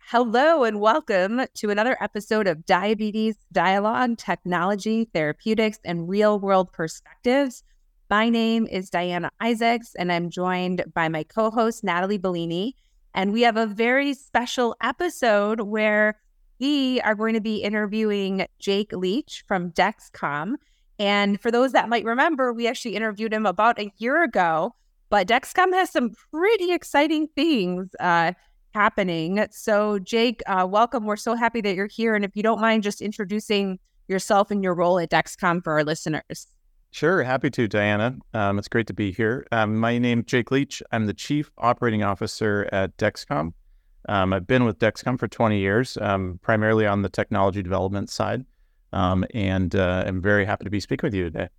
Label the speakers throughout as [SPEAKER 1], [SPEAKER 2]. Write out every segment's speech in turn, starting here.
[SPEAKER 1] Hello and welcome to another episode of Diabetes Dialogue, Technology, Therapeutics, and Real-World Perspectives. My name is Diana Isaacs, and I'm joined by my co-host, Natalie Bellini. And we have a very special episode where we are going to be interviewing Jake Leach from Dexcom. And for those that might remember, we actually interviewed him about a year ago, but Dexcom has some pretty exciting things happening. So Jake, welcome. We're so happy that you're here. And if you don't mind just introducing yourself and your role at Dexcom for our listeners.
[SPEAKER 2] Sure. Happy to, Diana. It's great to be here. My name is Jake Leach. I'm the Chief Operating Officer at Dexcom. I've been with Dexcom for 20 years, primarily on the technology development side. And I'm very happy to be speaking with you today.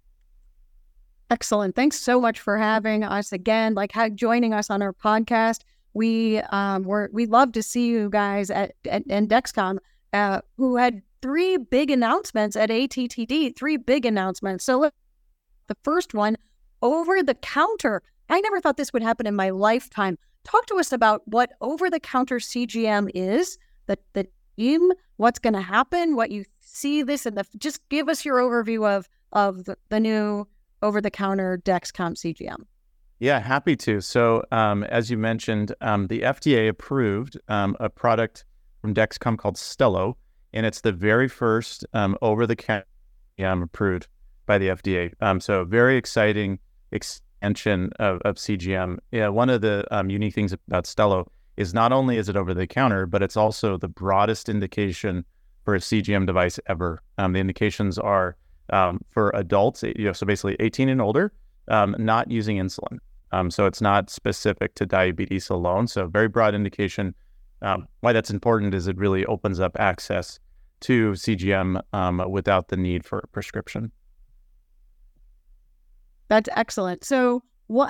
[SPEAKER 3] Excellent. Thanks so much for having us again, joining us on our podcast. We love to see you guys at Dexcom, who had three big announcements at ATTD, three big announcements. So the first one, over-the-counter. I never thought this would happen in my lifetime. Talk to us about what over-the-counter CGM is, the team, what's going to happen, what you see this, and just give us your overview of the new over-the-counter Dexcom CGM.
[SPEAKER 2] Yeah, happy to. So as you mentioned, the FDA approved a product from Dexcom called Stelo, and it's the very first over-the-counter approved by the FDA. So very exciting extension of CGM. Yeah, one of the unique things about Stelo is not only is it over-the-counter, but it's also the broadest indication for a CGM device ever. The indications are for adults, so basically 18 and older, not using insulin. So it's not specific to diabetes alone. So very broad indication. Why that's important is it really opens up access to CGM without the need for a prescription.
[SPEAKER 3] That's excellent. So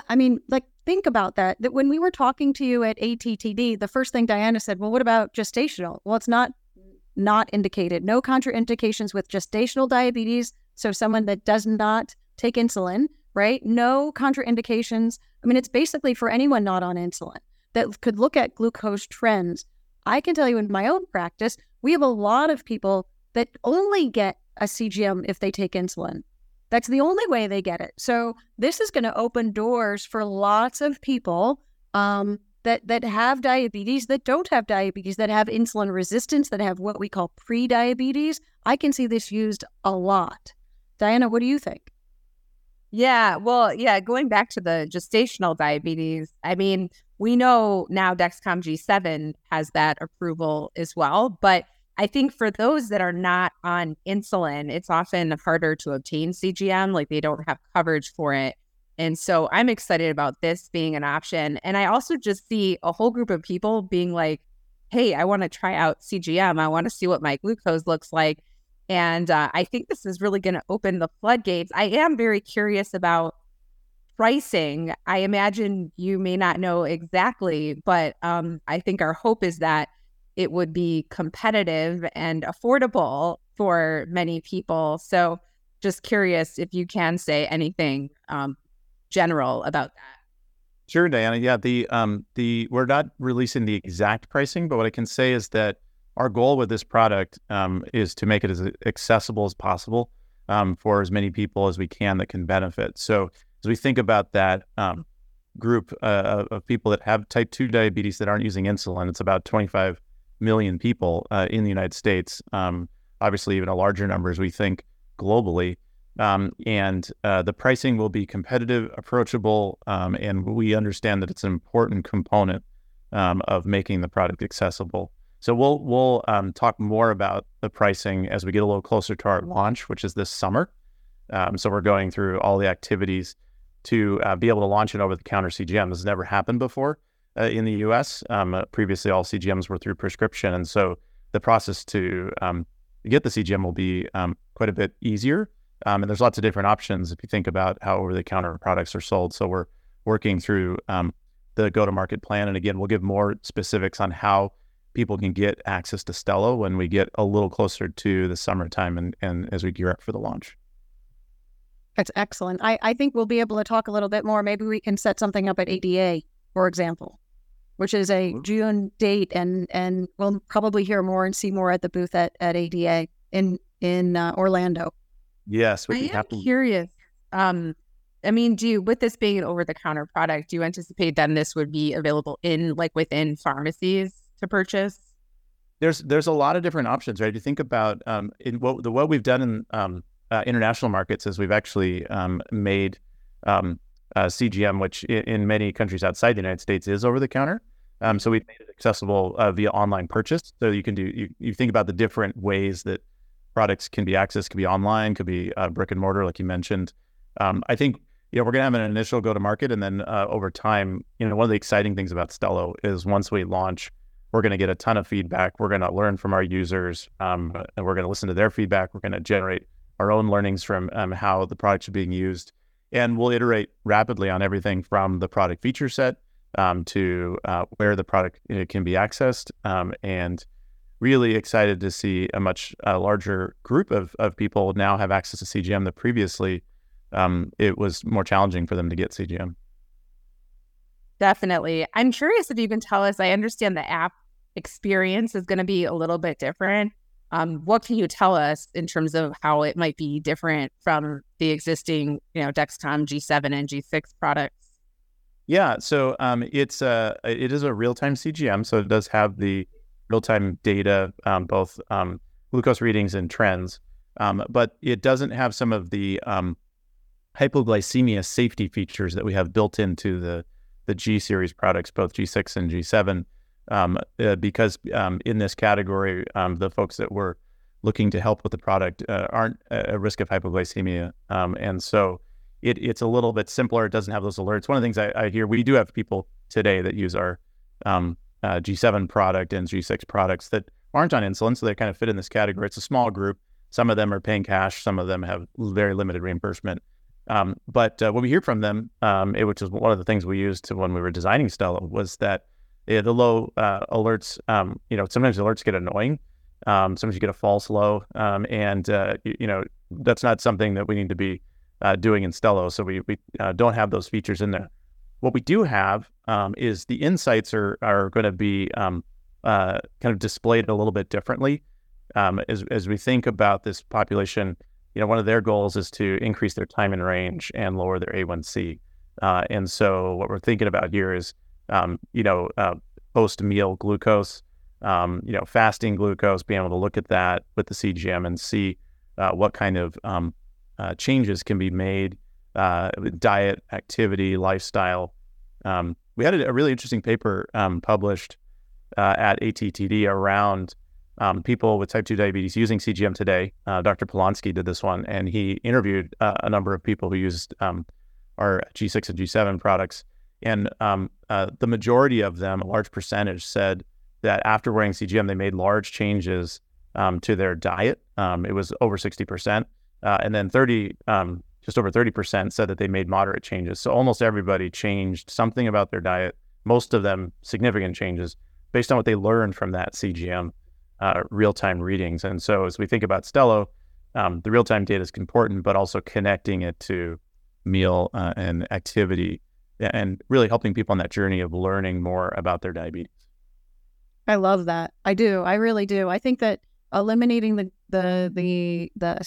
[SPEAKER 3] think about that when we were talking to you at ATTD, the first thing Diana said, well, what about gestational? Well, it's not indicated. No contraindications with gestational diabetes. So someone that does not take insulin, right? No contraindications. It's basically for anyone not on insulin that could look at glucose trends. I can tell you in my own practice, we have a lot of people that only get a CGM if they take insulin. That's the only way they get it. So this is going to open doors for lots of people that have diabetes, that don't have diabetes, that have insulin resistance, that have what we call pre-diabetes. I can see this used a lot. Diana, what do you think?
[SPEAKER 1] Yeah, well, going back to the gestational diabetes, we know now Dexcom G7 has that approval as well. But I think for those that are not on insulin, it's often harder to obtain CGM, like they don't have coverage for it. And so I'm excited about this being an option. And I also just see a whole group of people being like, hey, I want to try out CGM. I want to see what my glucose looks like. And I think this is really going to open the floodgates. I am very curious about pricing. I imagine you may not know exactly, but I think our hope is that it would be competitive and affordable for many people. So just curious if you can say anything general about that.
[SPEAKER 2] Sure, Diana. Yeah, we're not releasing the exact pricing, but what I can say is that our goal with this product is to make it as accessible as possible for as many people as we can that can benefit. So as we think about that group of people that have type 2 diabetes that aren't using insulin, it's about 25 million people in the United States, obviously even a larger number as we think globally. And the pricing will be competitive, approachable, and we understand that it's an important component of making the product accessible. So we'll talk more about the pricing as we get a little closer to our launch, which is this summer. So we're going through all the activities to be able to launch an over-the-counter CGM. This has never happened before in the U.S. Previously, all CGMs were through prescription. And so the process to get the CGM will be quite a bit easier. And there's lots of different options if you think about how over-the-counter products are sold. So we're working through the go-to-market plan. And again, we'll give more specifics on how people can get access to Stelo when we get a little closer to the summertime and as we gear up for the launch.
[SPEAKER 3] That's excellent. I think we'll be able to talk a little bit more. Maybe we can set something up at ADA, for example, which is a June date, and we'll probably hear more and see more at the booth at ADA in Orlando.
[SPEAKER 2] Yes,
[SPEAKER 1] I am curious. I mean, with this being an over-the-counter product, do you anticipate then this would be available within pharmacies to purchase?
[SPEAKER 2] There's a lot of different options, right? If you think about what we've done in international markets is we've actually made CGM, which in many countries outside the United States is over the counter. So we've made it accessible via online purchase. So you can you think about the different ways that products can be accessed. Could be online, could be brick and mortar, like you mentioned. I think we're going to have an initial go to market, and then over time, one of the exciting things about Stelo is once we launch, we're going to get a ton of feedback. We're going to learn from our users, and we're going to listen to their feedback. We're going to generate our own learnings from how the products are being used. And we'll iterate rapidly on everything from the product feature set to where the product can be accessed. And really excited to see a much larger group of people now have access to CGM that previously it was more challenging for them to get CGM.
[SPEAKER 1] Definitely. I'm curious if you can tell us, I understand the app experience is going to be a little bit different. What can you tell us in terms of how it might be different from the existing, Dexcom G7 and G6 products?
[SPEAKER 2] Yeah, so it is a real-time CGM, so it does have the real-time data, both glucose readings and trends, but it doesn't have some of the hypoglycemia safety features that we have built into the G series products, both G6 and G7. Because in this category, the folks that we're looking to help with the product aren't at risk of hypoglycemia. And so it's a little bit simpler. It doesn't have those alerts. One of the things I hear, we do have people today that use our G7 product and G6 products that aren't on insulin, so they kind of fit in this category. It's a small group. Some of them are paying cash. Some of them have very limited reimbursement. But what we hear from them, which is one of the things we used when we were designing Stelo, was that the low alerts, sometimes the alerts get annoying. Sometimes you get a false low, and that's not something that we need to be doing in Stelo. So we don't have those features in there. What we do have is the insights are going to be kind of displayed a little bit differently. As we think about this population, one of their goals is to increase their time in range and lower their A1C. And so what we're thinking about here is post-meal glucose, fasting glucose, being able to look at that with the CGM and see what kind of changes can be made with diet, activity, lifestyle. We had a really interesting paper published at ATTD around people with type 2 diabetes using CGM today. Dr. Polonsky did this one, and he interviewed a number of people who used our G6 and G7 products. And the majority of them, a large percentage, said that after wearing CGM, they made large changes to their diet. It was over 60%. And then just over 30% said that they made moderate changes. So almost everybody changed something about their diet, most of them significant changes, based on what they learned from that CGM real-time readings. And so as we think about Stelo, the real-time data is important, but also connecting it to meal and activity, and really helping people on that journey of learning more about their diabetes.
[SPEAKER 3] I love that. I do. I really do. I think that eliminating the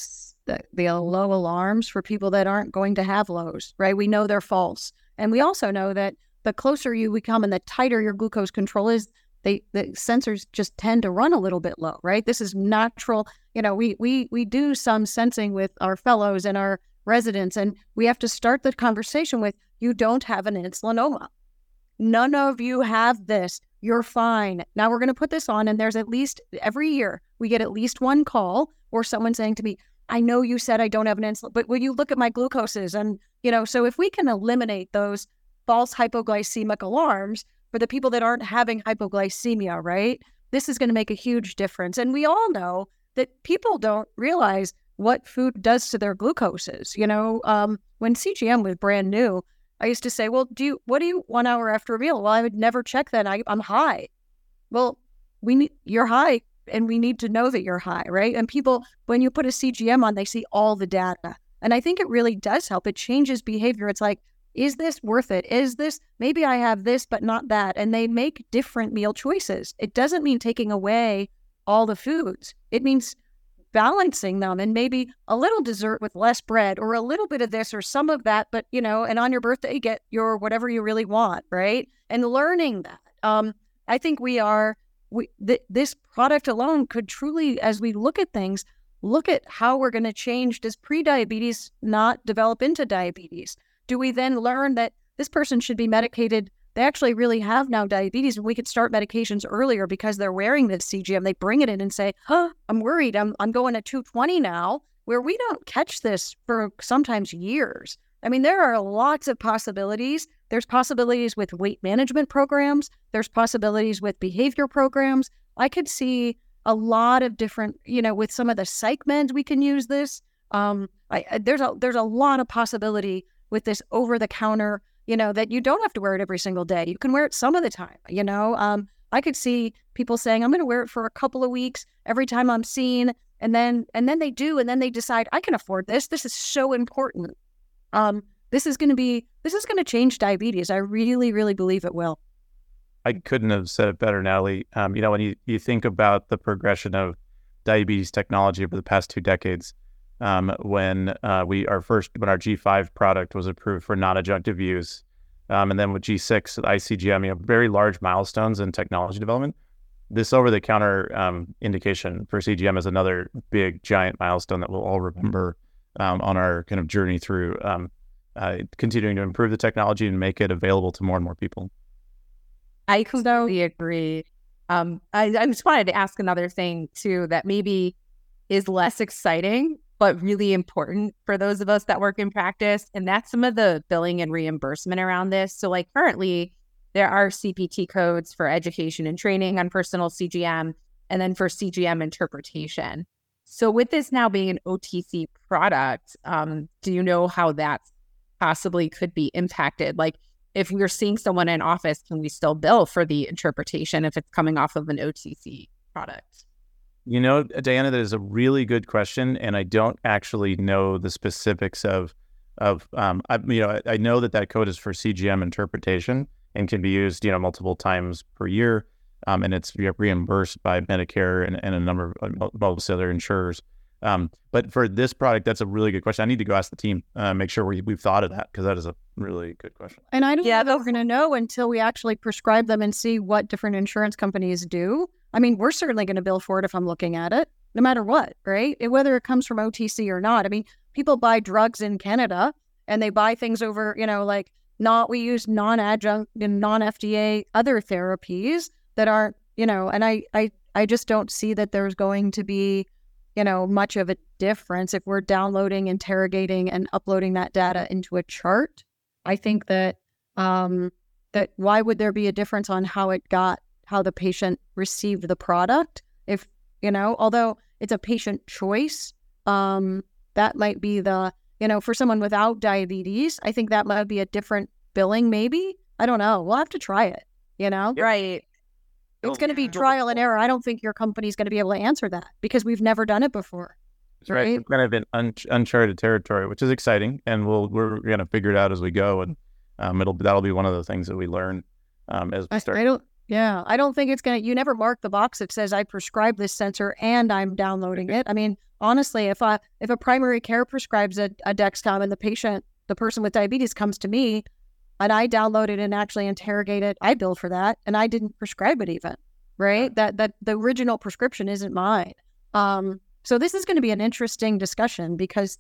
[SPEAKER 3] low alarms for people that aren't going to have lows, right? We know they're false. And we also know that the closer you become and the tighter your glucose control is, the sensors just tend to run a little bit low, right? This is natural. We do some sensing with our fellows and our residents, and we have to start the conversation with, you don't have an insulinoma. None of you have this. You're fine. Now we're going to put this on, and there's at least every year we get at least one call or someone saying to me, I know you said I don't have an insulin, but will you look at my glucoses? And, so if we can eliminate those false hypoglycemic alarms for the people that aren't having hypoglycemia, right? This is going to make a huge difference. And we all know that people don't realize what food does to their glucoses. When CGM was brand new, I used to say, well, what do you 1 hour after a meal? Well, I would never check that. I'm high. Well, you're high, and we need to know that you're high, right? And people, when you put a CGM on, they see all the data. And I think it really does help. It changes behavior. It's like, is this worth it? Is this, maybe I have this, but not that. And they make different meal choices. It doesn't mean taking away all the foods. It means balancing them, and maybe a little dessert with less bread, or a little bit of this or some of that, but and on your birthday, get your whatever you really want, right? And learning that. I think this product alone could truly, as we look at things, look at how we're going to change. Does pre-diabetes not develop into diabetes? Do we then learn that this person should be medicated? They actually really have now diabetes, and we could start medications earlier because they're wearing this CGM. They bring it in and say, I'm worried. I'm going at 220 now, where we don't catch this for sometimes years. I mean, there are lots of possibilities. There's possibilities with weight management programs. There's possibilities with behavior programs. I could see a lot of different, with some of the psych meds, we can use this. There's a lot of possibility with this over-the-counter, that you don't have to wear it every single day. You can wear it some of the time, I could see people saying, I'm going to wear it for a couple of weeks every time I'm seen. And then they do, and then they decide, I can afford this. This is so important. This is going to change diabetes. I really, really believe it will.
[SPEAKER 2] I couldn't have said it better, Natalie. When you think about the progression of diabetes technology over the past 2 decades, when our G5 product was approved for non-adjunctive use, and then with G6, ICGM, very large milestones in technology development. This over-the-counter indication for CGM is another big, giant milestone that we'll all remember on our kind of journey through continuing to improve the technology and make it available to more and more people.
[SPEAKER 1] I completely agree. I just wanted to ask another thing too that maybe is less exciting, but really important for those of us that work in practice. And that's some of the billing and reimbursement around this. So like currently there are CPT codes for education and training on personal CGM, and then for CGM interpretation. So with this now being an OTC product, do you know how that possibly could be impacted? Like if we're seeing someone in office, can we still bill for the interpretation if it's coming off of an OTC product?
[SPEAKER 2] Diana, that is a really good question, and I don't actually know the specifics I know that code is for CGM interpretation and can be used, multiple times per year, and it's reimbursed by Medicare and a number of most other insurers. But for this product, that's a really good question. I need to go ask the team, make sure we've thought of that, because that is a really good question.
[SPEAKER 3] And I don't know that we're going to know until we actually prescribe them and see what different insurance companies do. I mean, we're certainly going to bill for it if I'm looking at it, no matter what, right? Whether it comes from OTC or not. I mean, people buy drugs in Canada and they buy things over, we use non-adjunct and non-FDA other therapies that aren't, and I just don't see that there's going to be, much of a difference if we're downloading, interrogating, and uploading that data into a chart. I think that that why would there be a difference on how the patient received the product? If, although it's a patient choice, that might be for someone without diabetes, I think that might be a different billing, maybe. I don't know. We'll have to try it,
[SPEAKER 1] Right.
[SPEAKER 3] It's going to be trial and error. I don't think your company's going to be able to answer that because we've never done it before.
[SPEAKER 2] That's right. It's kind of in uncharted territory, which is exciting, and we're going to figure it out as we go, and that'll be one of the things that we learn as we start.
[SPEAKER 3] I don't think it's going to, you never mark the box that says I prescribe this sensor and I'm downloading it. I mean, honestly, if a primary care prescribes a Dexcom and the person with diabetes comes to me and I download it and actually interrogate it, I bill for that, and I didn't prescribe it even, right? That the original prescription isn't mine. So this is going to be an interesting discussion because,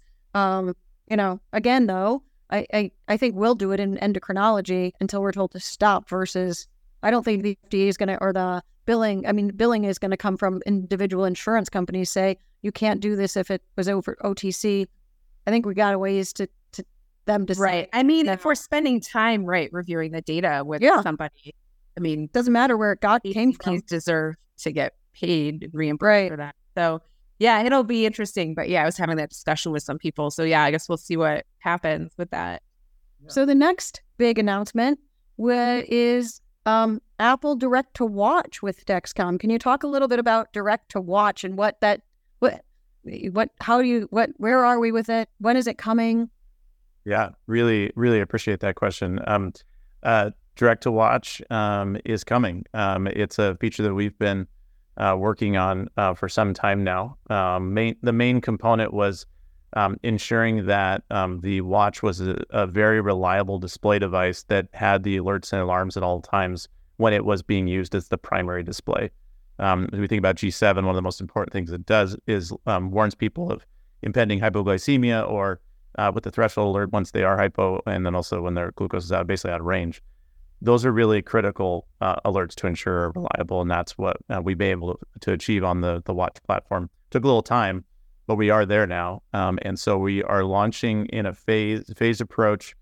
[SPEAKER 3] again, though, I think we'll do it in endocrinology until we're told to stop versus I don't think the FDA is going to, or the billing is going to come from individual insurance companies say, you can't do this if it was over OTC. I think we got a ways to them to say.
[SPEAKER 1] Right. I mean, if we're spending time, reviewing the data with somebody, I mean,
[SPEAKER 3] doesn't matter where it came from.
[SPEAKER 1] These deserve to get paid and reimbursed for that. So, yeah, it'll be interesting. But yeah, I was having that discussion with some people. So yeah, I guess we'll see what happens with that.
[SPEAKER 3] So the next big announcement is Apple Direct to Watch with Dexcom. Can you talk a little bit about Direct to Watch and where are we with it? When is it coming?
[SPEAKER 2] Yeah, really, really appreciate that question. Direct to watch is coming. It's a feature that we've been working on for some time now. The main component was ensuring that the watch was a very reliable display device that had the alerts and alarms at all times when it was being used as the primary display. As we think about G7, one of the most important things it does is warns people of impending hypoglycemia or with the threshold alert once they are hypo, and then also when their glucose is basically out of range. Those are really critical alerts to ensure are reliable, and that's what we've been able to achieve on the watch platform. Took a little time, but we are there now, and so we are launching in a phased approach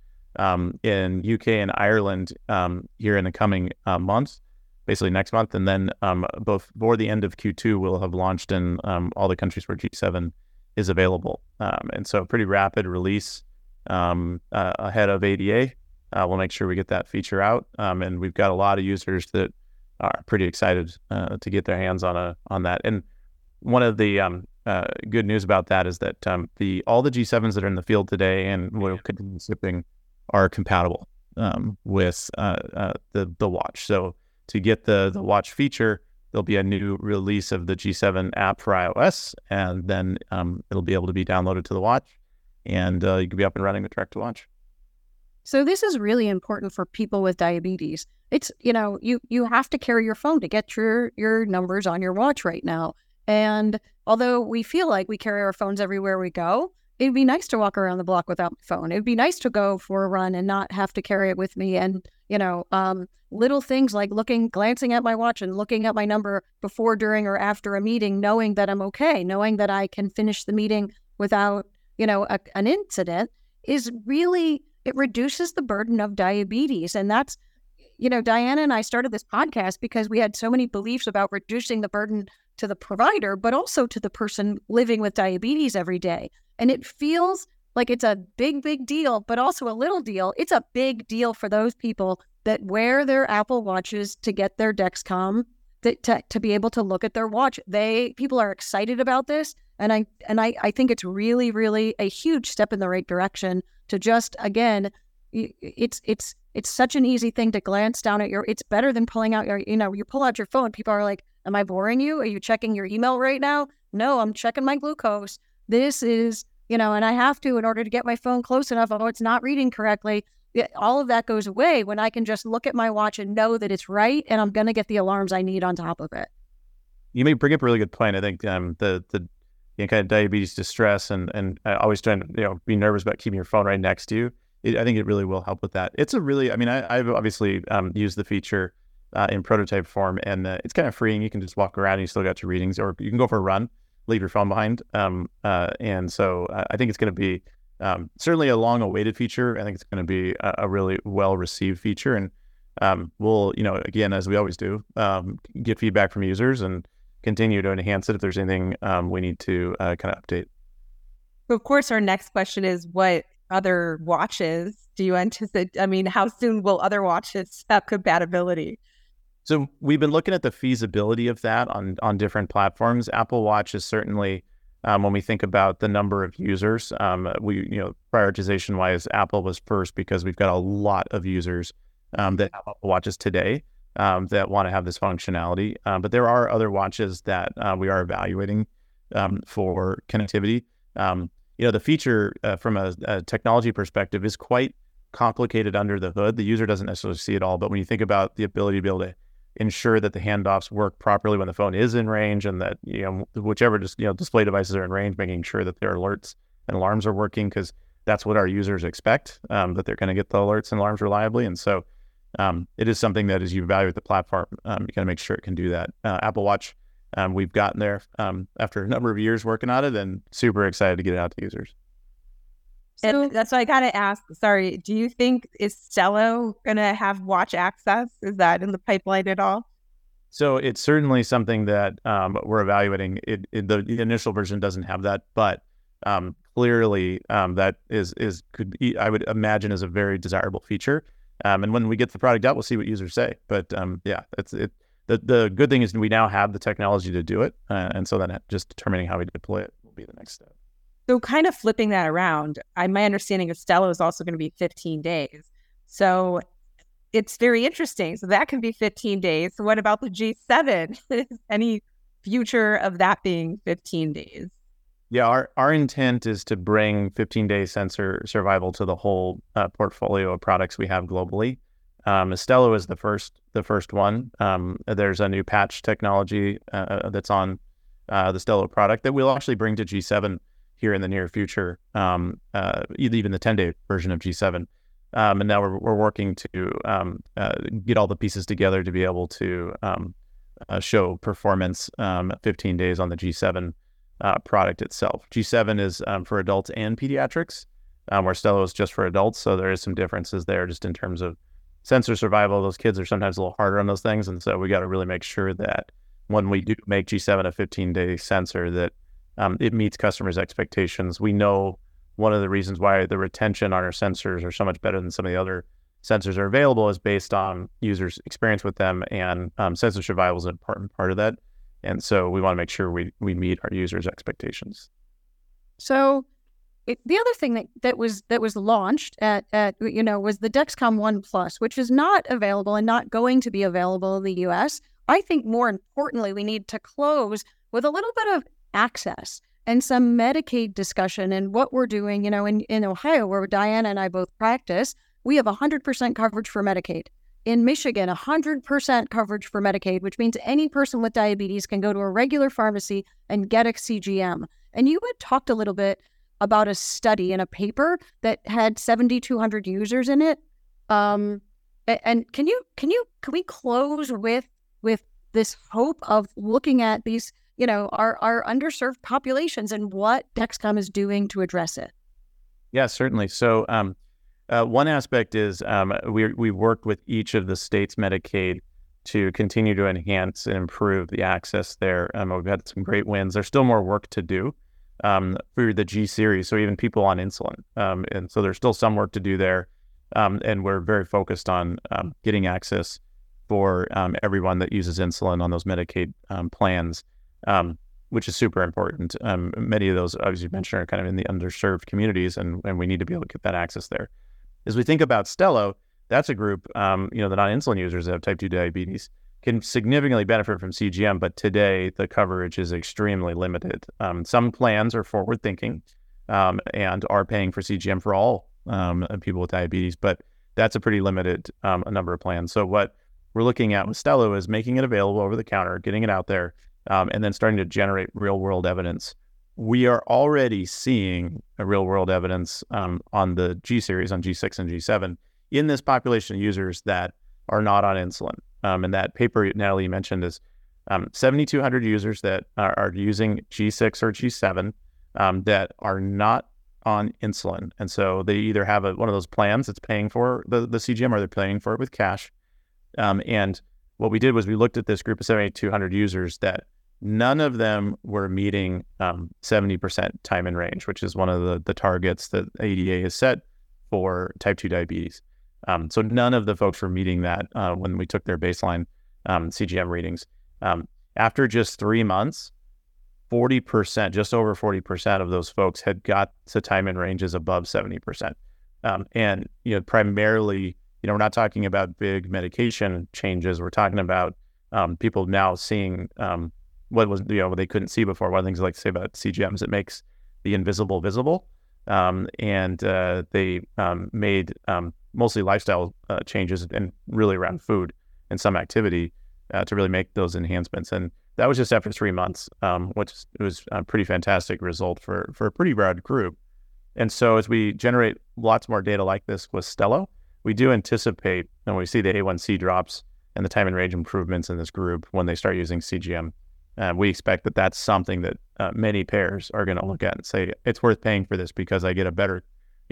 [SPEAKER 2] in UK and Ireland here in the coming months, basically next month, and then both before the end of Q2, we'll have launched in all the countries where G7 is available, and so pretty rapid release ahead of ADA. We'll make sure we get that feature out, and we've got a lot of users that are pretty excited to get their hands on that. And one of the good news about that is that all the G7s that are in the field today and will continue shipping are compatible with the watch. So to get the watch feature, there'll be a new release of the G7 app for iOS, and then it'll be able to be downloaded to the watch, and you can be up and running with Direct to Watch.
[SPEAKER 3] So this is really important for people with diabetes. It's, you have to carry your phone to get your numbers on your watch right now. And although we feel like we carry our phones everywhere we go, it'd be nice to walk around the block without my phone. It'd be nice to go for a run and not have to carry it with me. And, little things like glancing at my watch and looking at my number before, during, or after a meeting, knowing that I'm okay, knowing that I can finish the meeting without, an incident is really, it reduces the burden of diabetes. And that's, Diana and I started this podcast because we had so many beliefs about reducing the burden to the provider, but also to the person living with diabetes every day. And it feels like it's a big, big deal, but also a little deal. It's a big deal for those people that wear their Apple Watches to get their Dexcom, to be able to look at their watch. People are excited about this. And I think it's really, really a huge step in the right direction to just, again, it's such an easy thing to glance down at it's better than pulling out you pull out your phone. People are like, am I boring you? Are you checking your email right now? No, I'm checking my glucose. This is, and I have to, in order to get my phone close enough, although it's not reading correctly, all of that goes away when I can just look at my watch and know that it's right, and I'm going to get the alarms I need on top of it.
[SPEAKER 2] You may bring up a really good point. I think the kind of diabetes distress and always trying to be nervous about keeping your phone right next to you. I think it really will help with that. It's a really, I've obviously used the feature in prototype form, and it's kind of freeing. You can just walk around and you still got your readings, or you can go for a run, leave your phone behind. And so I think it's going to be certainly a long-awaited feature. I think it's going to be a really well-received feature, and we'll, again, as we always do, get feedback from users and continue to enhance it if there's anything we need to kind of update.
[SPEAKER 1] Of course, our next question is, what other watches do you anticipate? How soon will other watches have compatibility?
[SPEAKER 2] So we've been looking at the feasibility of that on different platforms. Apple Watch is certainly, when we think about the number of users, prioritization wise, Apple was first because we've got a lot of users that have Apple Watches today that want to have this functionality. But there are other watches that we are evaluating for connectivity. The feature from a technology perspective is quite complicated under the hood. The user doesn't necessarily see it all, but when you think about the ability to be able to ensure that the handoffs work properly when the phone is in range, and that whichever display devices are in range, making sure that their alerts and alarms are working, because that's what our users expect, that they're going to get the alerts and alarms reliably. And so it is something that, as you evaluate the platform, you got to make sure it can do that. Apple Watch, we've gotten there after a number of years working on it, and super excited to get it out to users.
[SPEAKER 1] And that's why I got to ask, sorry, do you think, is Stelo going to have watch access? Is that in the pipeline at all?
[SPEAKER 2] So it's certainly something that we're evaluating. The initial version doesn't have that, but clearly that could be, I would imagine, is a very desirable feature. And when we get the product out, we'll see what users say. But that's it. The good thing is we now have the technology to do it, and so then just determining how we deploy it will be the next step.
[SPEAKER 1] So kind of flipping that around, my understanding of Stelo is also going to be 15 days. So it's very interesting. So that can be 15 days. So what about the G7? Any future of that being 15 days?
[SPEAKER 2] Yeah, our intent is to bring 15-day sensor survival to the whole portfolio of products we have globally. Stelo is the first one. There's a new patch technology that's on the Stelo product that we'll actually bring to G7 here in the near future, even the 10-day version of G7. And now we're working to get all the pieces together to be able to show performance 15 days on the G7 product itself. G7 is for adults and pediatrics, where Stelo is just for adults. So there is some differences there just in terms of sensor survival. Those kids are sometimes a little harder on those things. And so we got to really make sure that when we do make G7 a 15-day sensor, that it meets customers' expectations. We know one of the reasons why the retention on our sensors are so much better than some of the other sensors are available is based on users' experience with them, and sensor survival is an important part of that. And so we want to make sure we meet our users' expectations.
[SPEAKER 3] So the other thing that was launched at was the Dexcom ONE Plus, which is not available and not going to be available in the US. I think more importantly, we need to close with a little bit of access and some Medicaid discussion. And what we're doing, in Ohio, where Diana and I both practice, we have 100% coverage for Medicaid. In Michigan, 100% coverage for Medicaid, which means any person with diabetes can go to a regular pharmacy and get a CGM. And you had talked a little bit about a study in a paper that had 7,200 users in it. And can we close with this hope of looking at these, our underserved populations and what Dexcom is doing to address it?
[SPEAKER 2] Yeah, certainly. So one aspect is we worked with each of the states' Medicaid to continue to enhance and improve the access there. We've had some great wins. There's still more work to do for the G series, so even people on insulin. And so there's still some work to do there. And we're very focused on getting access for everyone that uses insulin on those Medicaid plans, which is super important. Many of those, as you mentioned, are kind of in the underserved communities, and we need to be able to get that access there. As we think about Stelo, that's a group, the non-insulin users that have type 2 diabetes can significantly benefit from CGM, but today the coverage is extremely limited. Some plans are forward-thinking and are paying for CGM for all people with diabetes, but that's a pretty limited number of plans. So what we're looking at with Stelo is making it available over the counter, getting it out there, and then starting to generate real-world evidence. We are already seeing a real-world evidence on the G series, on G6 and G7, in this population of users that are not on insulin. And that paper Natalie mentioned is 7,200 users that are using G6 or G7 that are not on insulin. And so they either have one of those plans that's paying for the CGM, or they're paying for it with cash. And what we did was we looked at this group of 7,200 users that none of them were meeting 70% time in range, which is one of the targets that ADA has set for type 2 diabetes. So none of the folks were meeting that when we took their baseline CGM readings. After just 3 months, 40%, just over 40% of those folks had got to time in ranges above 70%. And, primarily, we're not talking about big medication changes. We're talking about people now seeing what they couldn't see before. One of the things I like to say about CGM is it makes the invisible visible. And they made mostly lifestyle changes and really around food and some activity to really make those enhancements. And that was just after 3 months, which was a pretty fantastic result for a pretty broad group. And so as we generate lots more data like this with Stelo, we do anticipate, and we see the A1C drops and the time and range improvements in this group when they start using CGM. We expect that that's something that many payers are going to look at and say, it's worth paying for this because I get a better,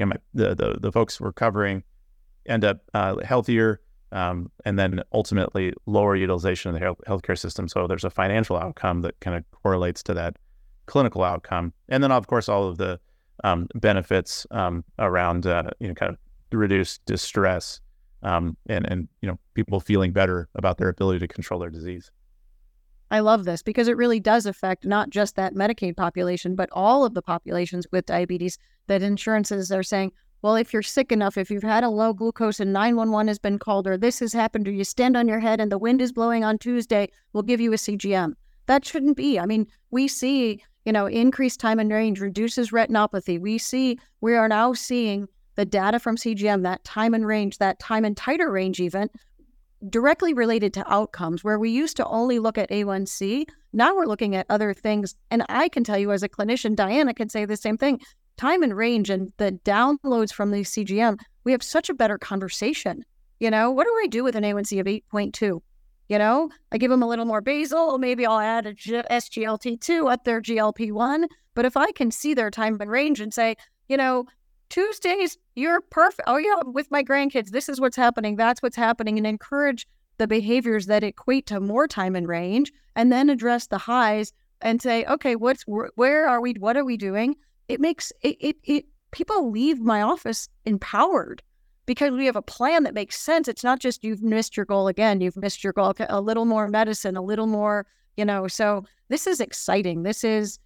[SPEAKER 2] the folks we're covering end up healthier, and then ultimately lower utilization of the healthcare system. So there's a financial outcome that kind of correlates to that clinical outcome. And then, of course, all of the benefits around, kind of reduced distress and people feeling better about their ability to control their disease.
[SPEAKER 3] I love this because it really does affect not just that Medicaid population, but all of the populations with diabetes, that insurances are saying, well, if you're sick enough, if you've had a low glucose and 911 has been called, or this has happened, or you stand on your head and the wind is blowing on Tuesday, we'll give you a CGM. That shouldn't be. I mean, we see, increased time in range reduces retinopathy. We are now seeing the data from CGM, that time in range, that time in tighter range even, directly related to outcomes, where we used to only look at A1C. Now we're looking at other things. And I can tell you as a clinician, Diana can say the same thing. Time and range and the downloads from the CGM, we have such a better conversation. What do I do with an A1C of 8.2? I give them a little more basal, maybe I'll add a SGLT2 at their GLP-1. But if I can see their time and range and say, Tuesdays, you're perfect. Oh yeah, with my grandkids, this is what's happening. That's what's happening, and encourage the behaviors that equate to more time and range, and then address the highs and say, okay, where are we? What are we doing? It makes it people leave my office empowered because we have a plan that makes sense. It's not just you've missed your goal again. You've missed your goal. A little more medicine, a little more, So this is exciting. This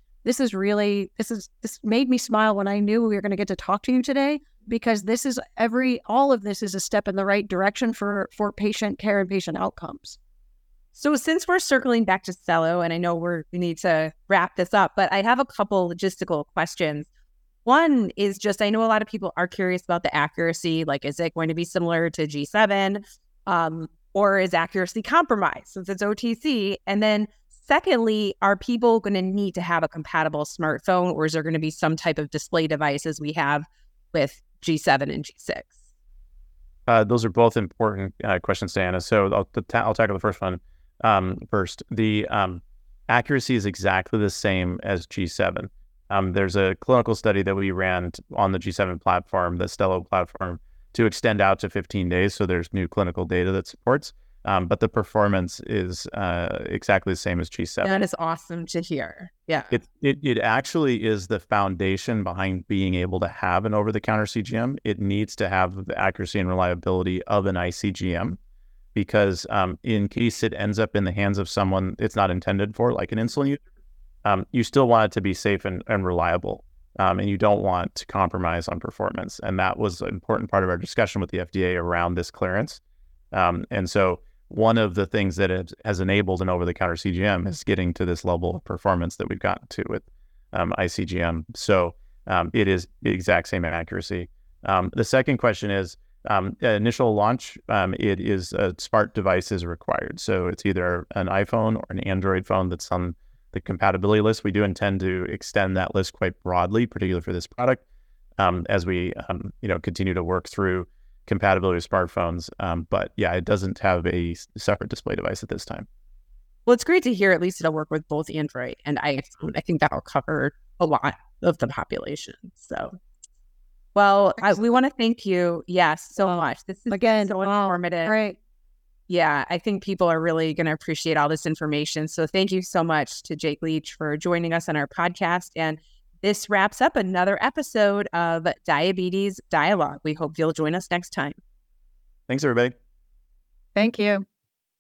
[SPEAKER 3] made me smile when I knew we were going to get to talk to you today, because all of this is a step in the right direction for patient care and patient outcomes.
[SPEAKER 1] So since we're circling back to Stelo, and I know we need to wrap this up, but I have a couple logistical questions. One is just, I know a lot of people are curious about the accuracy. Like, is it going to be similar to G7, or is accuracy compromised since it's OTC? And then secondly, are people going to need to have a compatible smartphone, or is there going to be some type of display device as we have with G7 and G6?
[SPEAKER 2] Those are both important questions, Diana. So I'll tackle the first one first. The accuracy is exactly the same as G7. There's a clinical study that we ran on the G7 platform, the Stelo platform, to extend out to 15 days. So there's new clinical data that supports. But the performance is exactly the same as G7.
[SPEAKER 1] That is awesome to hear. Yeah.
[SPEAKER 2] It actually is the foundation behind being able to have an over-the-counter CGM. It needs to have the accuracy and reliability of an iCGM, because in case it ends up in the hands of someone it's not intended for, like an insulin user, you still want it to be safe and reliable. And you don't want to compromise on performance. And that was an important part of our discussion with the FDA around this clearance. And so one of the things that has enabled an over-the-counter CGM is getting to this level of performance that we've gotten to with iCGM. So it is the exact same accuracy. The second question is, initial launch, it is a smart device is required. So it's either an iPhone or an Android phone that's on the compatibility list. We do intend to extend that list quite broadly, particularly for this product, as we continue to work through compatibility with smartphones. But yeah, it doesn't have a separate display device at this time.
[SPEAKER 1] Well, it's great to hear at least it'll work with both Android and iPhone. I think that'll cover a lot of the population. So, well, we want to thank you, so much. This is
[SPEAKER 3] again
[SPEAKER 1] so informative.
[SPEAKER 3] Great.
[SPEAKER 1] Yeah, I think people are really going to appreciate all this information. So thank you so much to Jake Leach for joining us on our podcast. And this wraps up another episode of Diabetes Dialogue. We hope you'll join us next time.
[SPEAKER 2] Thanks, everybody.
[SPEAKER 3] Thank you.